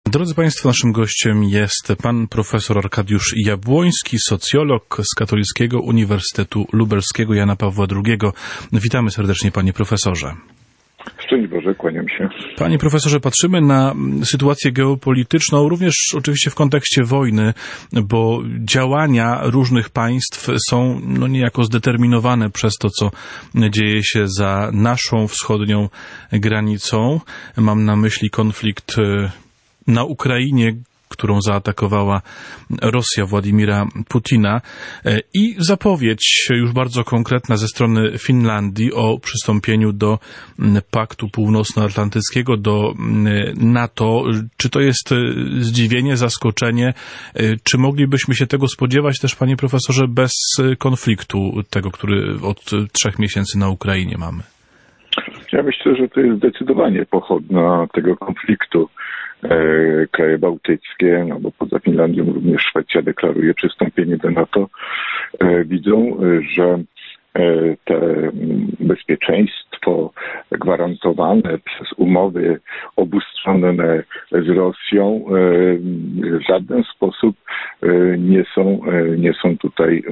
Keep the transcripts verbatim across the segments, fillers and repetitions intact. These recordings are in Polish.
Drodzy Państwo, naszym gościem jest pan profesor Arkadiusz Jabłoński, socjolog z Katolickiego Uniwersytetu Lubelskiego Jana Pawła drugiego. Witamy serdecznie, panie profesorze. Szczęść Boże, kłaniam się. Panie profesorze, patrzymy na sytuację geopolityczną, również oczywiście w kontekście wojny, bo działania różnych państw są no, niejako zdeterminowane przez to, co dzieje się za naszą wschodnią granicą. Mam na myśli konflikt na Ukrainie, którą zaatakowała Rosja Władimira Putina, i zapowiedź już bardzo konkretna ze strony Finlandii o przystąpieniu do Paktu Północnoatlantyckiego, do NATO. Czy to jest zdziwienie, zaskoczenie? Czy moglibyśmy się tego spodziewać też, panie profesorze, bez konfliktu tego, który od trzech miesięcy na Ukrainie mamy? Ja myślę, że to jest zdecydowanie pochodna tego konfliktu. Kraje bałtyckie, no bo poza Finlandią również Szwecja deklaruje przystąpienie do NATO, widzą, że te bezpieczeństwo gwarantowane przez umowy obustronne z Rosją w żaden sposób nie są, nie są tutaj,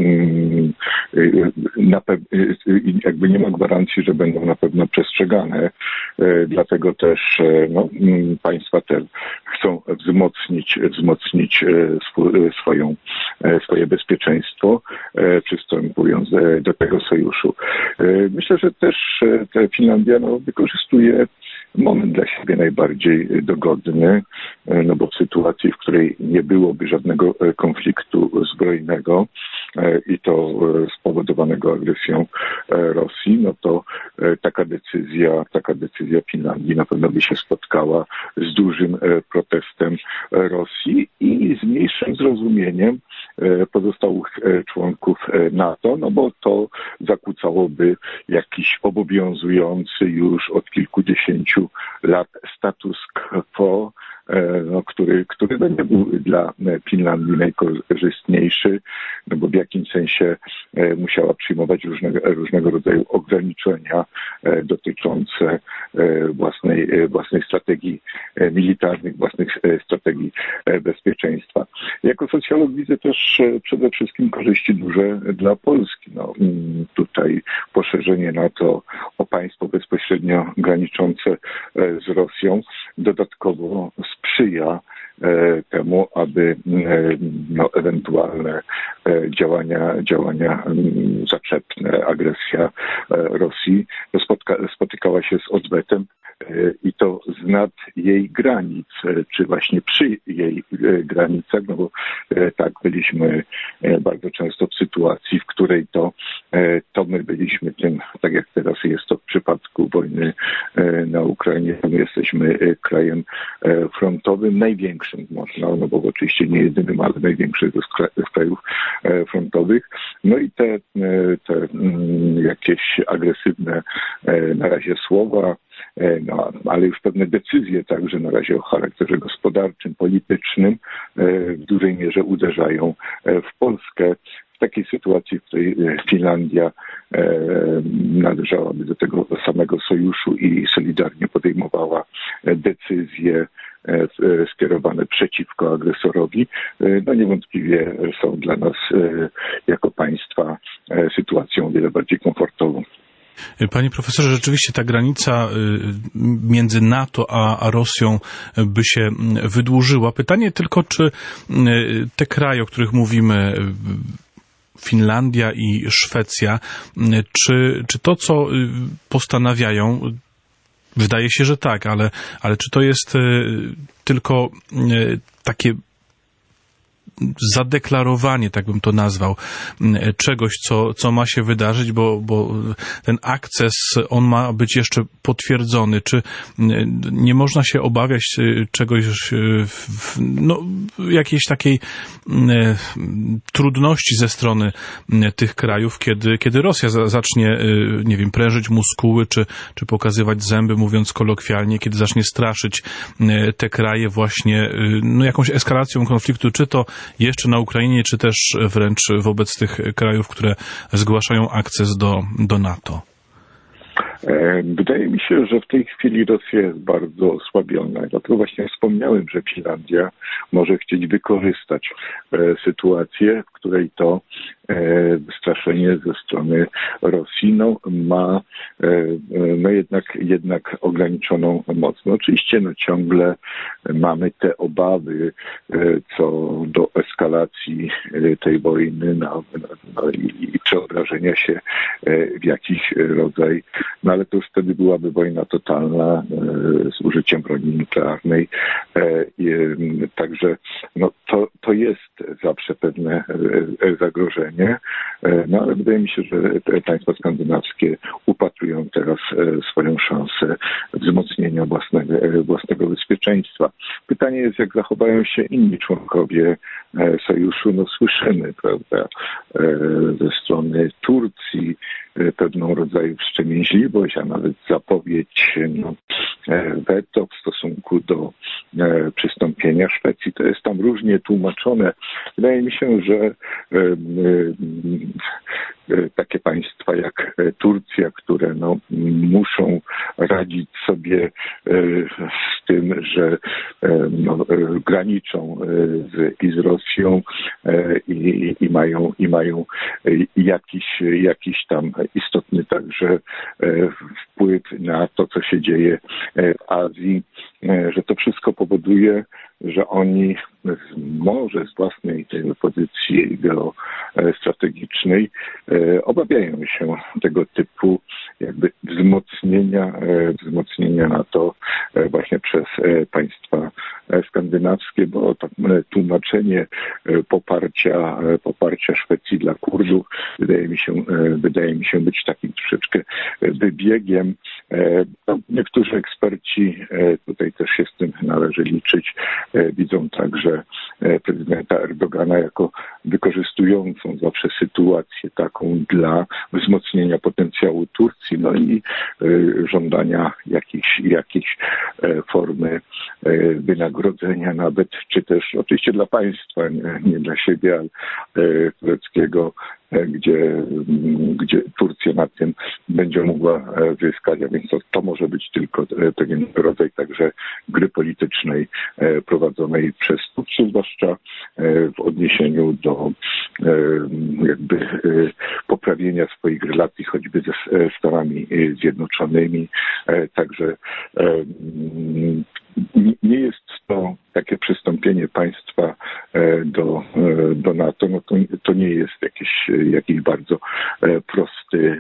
na pe- jakby nie ma gwarancji, że będą na pewno przestrzegane. Dlatego też no, państwa te chcą wzmocnić, wzmocnić swoją, swoje bezpieczeństwo, przystępując do tego sojuszu. Myślę, że też Finlandia no, wykorzystuje moment dla siebie najbardziej dogodny, no bo w sytuacji, w której nie byłoby żadnego konfliktu zbrojnego i to spowodowanego agresją Rosji, no to taka decyzja, taka decyzja Finlandii na pewno by się spotkała z dużym protestem Rosji i z mniejszym zrozumieniem pozostałych członków NATO, no bo to zakłócałoby jakiś obowiązujący już od kilkudziesięciu lat status quo, no, który, który no nie był dla Finlandii najkorzystniejszy, no bo w jakimś sensie musiała przyjmować różnego, różnego rodzaju ograniczenia dotyczące własnej, własnej strategii militarnych, własnych strategii bezpieczeństwa. Jako socjolog widzę też przede wszystkim korzyści duże dla Polski. No, tutaj poszerzenie NATO o państwo bezpośrednio graniczące z Rosją dodatkowo sprzyja temu, aby no, ewentualne działania, działania zaczepne, agresja Rosji spotka, spotykała się z odwetem i to z nad jej granic, czy właśnie przy jej granicach, no bo tak byliśmy bardzo często w sytuacji, w której to, to my byliśmy tym, tak jak teraz jest to w przypadku wojny na Ukrainie, my jesteśmy krajem frontowym, największym można, no bo oczywiście nie jedynym, ale największym z krajów frontowych. No i te, te jakieś agresywne na razie słowa, no, ale już pewne decyzje także na razie o charakterze gospodarczym, politycznym w dużej mierze uderzają w Polskę. W takiej sytuacji, w której Finlandia należałaby do tego samego sojuszu i solidarnie podejmowała decyzje skierowane przeciwko agresorowi, no niewątpliwie są dla nas jako państwa sytuacją o wiele bardziej komfortową. Panie profesorze, rzeczywiście ta granica między NATO a Rosją by się wydłużyła. Pytanie tylko, czy te kraje, o których mówimy, Finlandia i Szwecja, czy, czy to, co postanawiają, wydaje się, że tak, ale, ale czy to jest tylko takie zadeklarowanie, tak bym to nazwał, czegoś, co, co ma się wydarzyć, bo, bo ten akces, on ma być jeszcze potwierdzony. Czy nie można się obawiać czegoś, no, jakiejś takiej trudności ze strony tych krajów, kiedy, kiedy Rosja zacznie, nie wiem, prężyć muskuły, czy, czy pokazywać zęby, mówiąc kolokwialnie, kiedy zacznie straszyć te kraje właśnie, no, jakąś eskalacją konfliktu, czy to jeszcze na Ukrainie, czy też wręcz wobec tych krajów, które zgłaszają akces do, do NATO? Wydaje mi się, że w tej chwili Rosja jest bardzo osłabiona. Dlatego właśnie wspomniałem, że Finlandia może chcieć wykorzystać sytuację, w której to straszenie ze strony Rosji no, ma no jednak, jednak ograniczoną moc. No, oczywiście no, ciągle mamy te obawy co do eskalacji tej wojny no, no, i, i przeobrażenia się w jakiś rodzaj, no ale to już wtedy byłaby wojna totalna z użyciem broni nuklearnej. Także no, to, to jest zawsze pewne zagrożenie. No ale wydaje mi się, że te państwa skandynawskie upatrują teraz swoją szansę wzmocnienia własnego, własnego bezpieczeństwa. Pytanie jest, jak zachowają się inni członkowie sojuszu. No słyszymy, prawda, ze strony Turcji pewną rodzaju wstrzemięźliwość, a nawet zapowiedź no, weto w stosunku do przystąpienia Szwecji. To jest tam różnie tłumaczone. Wydaje mi się, że takie państwa jak Turcja, które no, muszą radzić sobie z tym, że no, graniczą z, i z Rosją i, i mają, i mają jakiś, jakiś tam istotny także wpływ na to, co się dzieje w Azji, że to wszystko powoduje, że oni może z własnej tej pozycji geostrategicznej obawiają się tego typu jakby wzmocnienia, wzmocnienia NATO właśnie przez państwa skandynawskie, bo to tłumaczenie poparcia, poparcia Szwecji dla Kurdów wydaje mi się, wydaje mi się być takim troszeczkę wybiegiem. No, niektórzy eksperci, tutaj też się z tym należy liczyć, widzą także prezydenta Erdogana jako wykorzystującą zawsze sytuację taką dla wzmocnienia potencjału Turcji, no i żądania jakiejś, jakiejś formy wynagrodzenia nawet, czy też oczywiście dla państwa, nie, nie dla siebie, ale tureckiego, gdzie, gdzie Turcja na tym będzie mogła zyskać, a więc to, to może być tylko pewien rodzaj także gry politycznej prowadzonej przez Turcję, zwłaszcza w odniesieniu do jakby poprawienia swoich relacji choćby ze Stanami Zjednoczonymi. Także nie jest to takie przystąpienie państwa do, do NATO, no to, to nie jest jakiś, jakiś bardzo prosty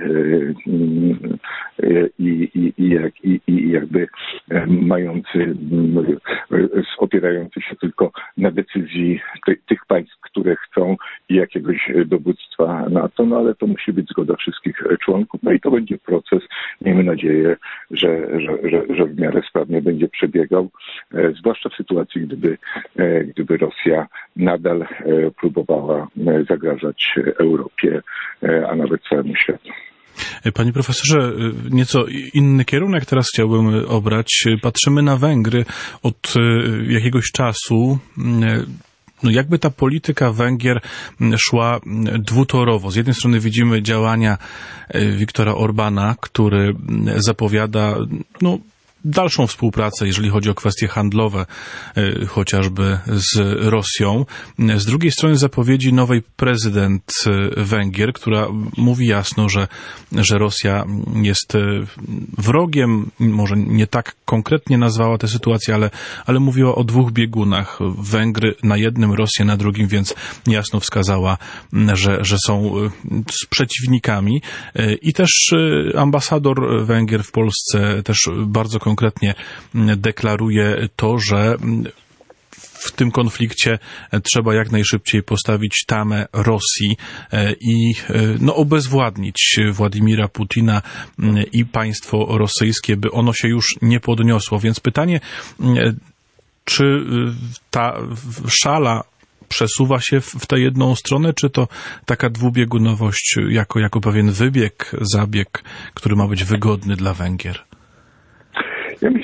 i, i, i, jak, i, i jakby mający, opierający się tylko na decyzji ty, tych państw, które chcą jakiegoś dowództwa NATO, no ale to musi być zgoda wszystkich członków, no i to będzie proces, miejmy nadzieję, że, że, że, że w miarę sprawnie będzie przebiegał, zwłaszcza w sytuacji, gdyby, gdyby Rosja nadal próbowała zagrażać Europie, a nawet całemu światu. Panie profesorze, nieco inny kierunek teraz chciałbym obrać. Patrzymy na Węgry od jakiegoś czasu. No jakby ta polityka Węgier szła dwutorowo. Z jednej strony widzimy działania Viktora Orbana, który zapowiada no, dalszą współpracę, jeżeli chodzi o kwestie handlowe, chociażby z Rosją. Z drugiej strony zapowiedzi nowej prezydent Węgier, która mówi jasno, że, że Rosja jest wrogiem, może nie tak konkretnie nazwała tę sytuację, ale, ale mówiła o dwóch biegunach. Węgry na jednym, Rosję na drugim, więc jasno wskazała, że, że są przeciwnikami. I też ambasador Węgier w Polsce też bardzo konkretnie deklaruje to, że w tym konflikcie trzeba jak najszybciej postawić tamę Rosji i no, obezwładnić Władimira Putina i państwo rosyjskie, by ono się już nie podniosło. Więc pytanie, czy ta szala przesuwa się w tę jedną stronę, czy to taka dwubiegunowość jako, jako pewien wybieg, zabieg, który ma być wygodny dla Węgier? Ja myślę, że właśnie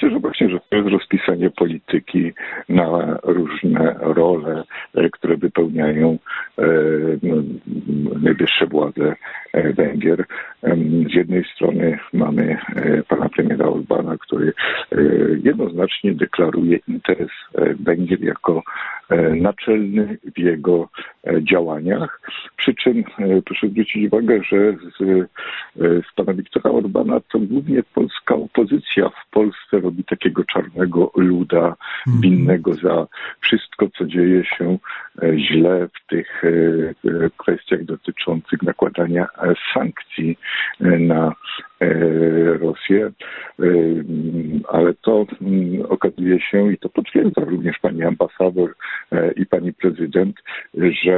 Myślę, że to jest rozpisanie polityki na różne role, które wypełniają no, najwyższe władze Węgier. Z jednej strony mamy pana premiera Orbána, który jednoznacznie deklaruje interes Węgier jako naczelny w jego działaniach. Przy czym proszę zwrócić uwagę, że z, z pana Viktora Orbána to głównie polska opozycja w Polsce robi takiego czarnego luda, winnego za wszystko, co dzieje się źle w tych kwestiach dotyczących nakładania sankcji na Rosję, ale to okazuje się, i to potwierdza również pani ambasador i pani prezydent, że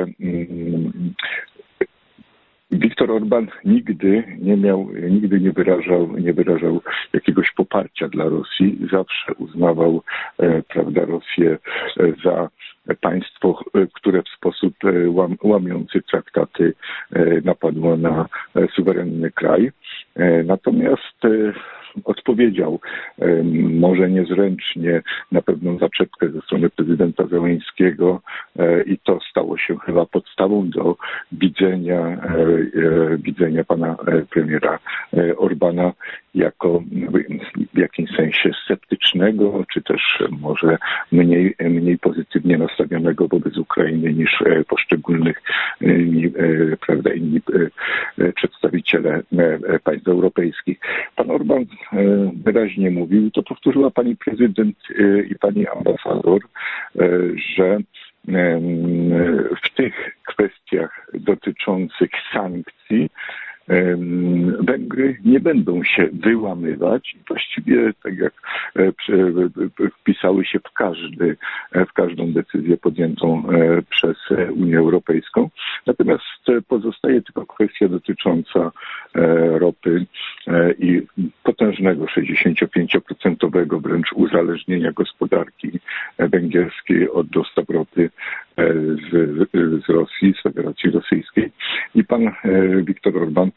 Viktor Orbán nigdy nie miał, nigdy nie wyrażał, nie wyrażał jakiegoś poparcia dla Rosji. Zawsze uznawał, e, prawda, Rosję za państwo, które w sposób łam, łamiący traktaty e, napadło na suwerenny kraj. E, natomiast e, odpowiedział, może niezręcznie, na pewną zaczepkę ze strony prezydenta Zełenskiego i to stało się chyba podstawą do widzenia, widzenia pana premiera Orbána jako w jakimś sensie sceptycznego, czy też może mniej, mniej pozytywnie nastawionego wobec Ukrainy niż poszczególnych, prawda, inni przedstawiciele państw europejskich. Pan Orbán wyraźnie mówił, to powtórzyła pani prezydent i pani ambasador, że w tych kwestiach dotyczących sankcji Węgry nie będą się wyłamywać i właściwie tak jak wpisały się w, każdy, w każdą decyzję podjętą przez Unię Europejską. Natomiast pozostaje tylko kwestia dotycząca ropy i potężnego sześćdziesięciopięcioprocentowego wręcz uzależnienia gospodarki węgierskiej od dostaw ropy z, z Rosji, z Federacji Rosyjskiej. I pan Viktor Orbán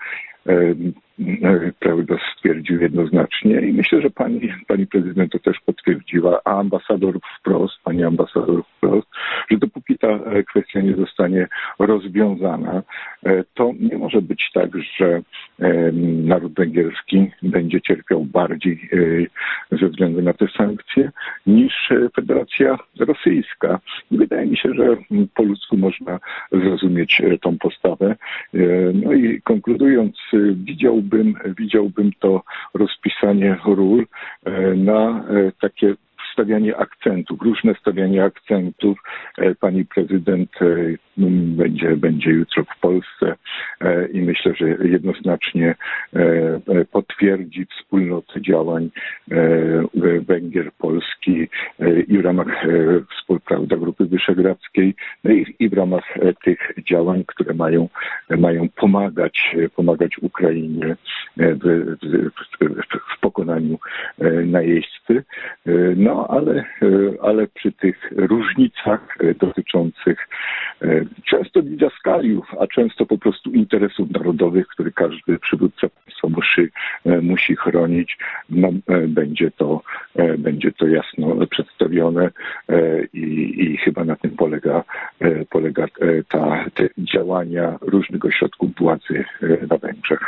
prawda, stwierdził jednoznacznie i myślę, że pani, pani prezydent to też potwierdziła, a ambasador wprost, pani ambasador wprost, że dopóki ta kwestia nie zostanie rozwiązana, to nie może być tak, że naród węgierski będzie cierpiał bardziej ze względu na te sankcje niż Federacja Rosyjska. I wydaje mi się, że po ludzku można zrozumieć tą postawę. No i konkludując, widziałbym, widziałbym to rozpisanie ról na takie stawianie akcentów, różne stawianie akcentów. Pani prezydent będzie, będzie jutro w Polsce i myślę, że jednoznacznie potwierdzi wspólnotę działań Węgier, Polski i w ramach współprawda Grupy Wyszehradzkiej, no i, i w ramach tych działań, które mają, mają pomagać, pomagać Ukrainie w, w, w pokonaniu najeźdźcy. No, ale, ale przy tych różnicach dotyczących często didaskaliów, a często po prostu interesów narodowych, które każdy przywódca państwa musi, musi chronić, no, będzie to, będzie to jasno przedstawione i, i chyba na tym polega, polega ta, te działania różnych ośrodków władzy na Węgrzech.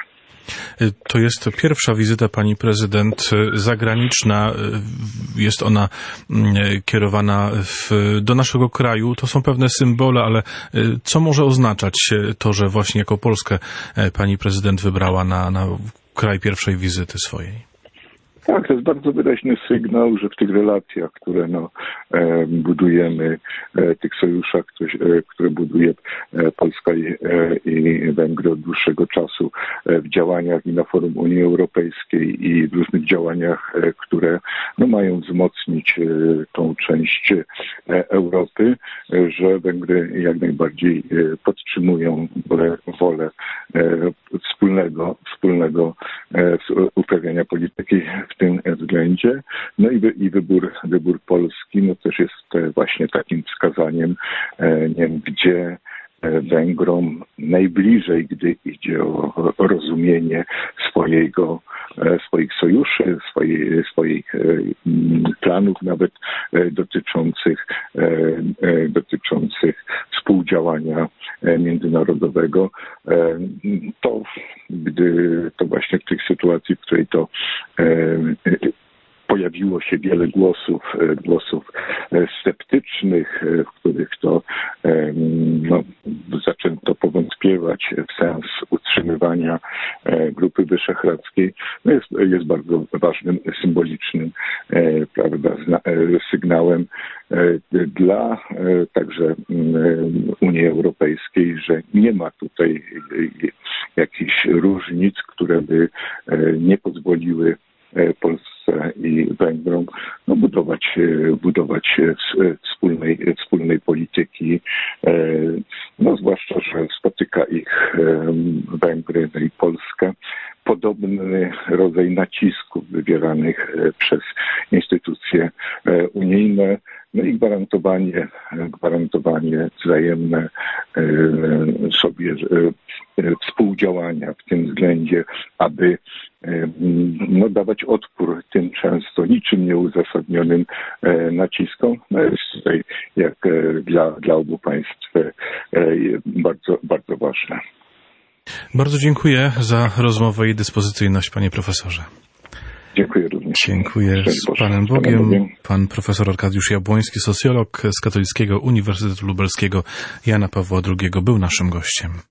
To jest pierwsza wizyta pani prezydent zagraniczna. Jest ona kierowana w, do naszego kraju. To są pewne symbole, ale co może oznaczać to, że właśnie jako Polskę pani prezydent wybrała na, na kraj pierwszej wizyty swojej? Tak, to jest bardzo wyraźny sygnał, że w tych relacjach, które no, e, budujemy, e, tych sojuszach, które, e, które buduje e, Polska i, e, i Węgry od dłuższego czasu, e, w działaniach i na forum Unii Europejskiej i w różnych działaniach, e, które no, mają wzmocnić e, tą część e, Europy, e, że Węgry jak najbardziej e, podtrzymują wolę, wolę e, wspólnego, wspólnego e, uprawiania polityki w tym względzie. No i, wy, i wybór, wybór Polski no też jest właśnie takim wskazaniem, nie wiem, gdzie Węgrom najbliżej, gdy idzie o rozumienie swojego, swoich sojuszy, swojej, swoich planów nawet dotyczących, dotyczących współdziałania międzynarodowego. To, gdy to właśnie w tej sytuacji, w której to pojawiło się wiele głosów, głosów sceptycznych, w których to no, zaczęto powątpiewać w sens utrzymywania Grupy Wyszehradzkiej, no jest, jest bardzo ważnym, symbolicznym prawda, sygnałem dla także Unii Europejskiej, że nie ma tutaj jakichś różnic, które by nie pozwoliły Polsce i Węgrom no, budować, budować wspólnej, wspólnej polityki. No, zwłaszcza, że spotyka ich Węgry no i Polskę. Podobny rodzaj nacisków wywieranych przez instytucje unijne, no i gwarantowanie, gwarantowanie wzajemne sobie współdziałania w tym względzie, aby no, dawać odpór tym często niczym nieuzasadnionym naciskom, no jest tutaj jak dla, dla obu państw bardzo, bardzo ważne. Bardzo dziękuję za rozmowę i dyspozycyjność, panie profesorze. Dziękuję również. Dziękuję z Panem Bogiem. Pan profesor Arkadiusz Jabłoński, socjolog z Katolickiego Uniwersytetu Lubelskiego Jana Pawła drugiego był naszym gościem.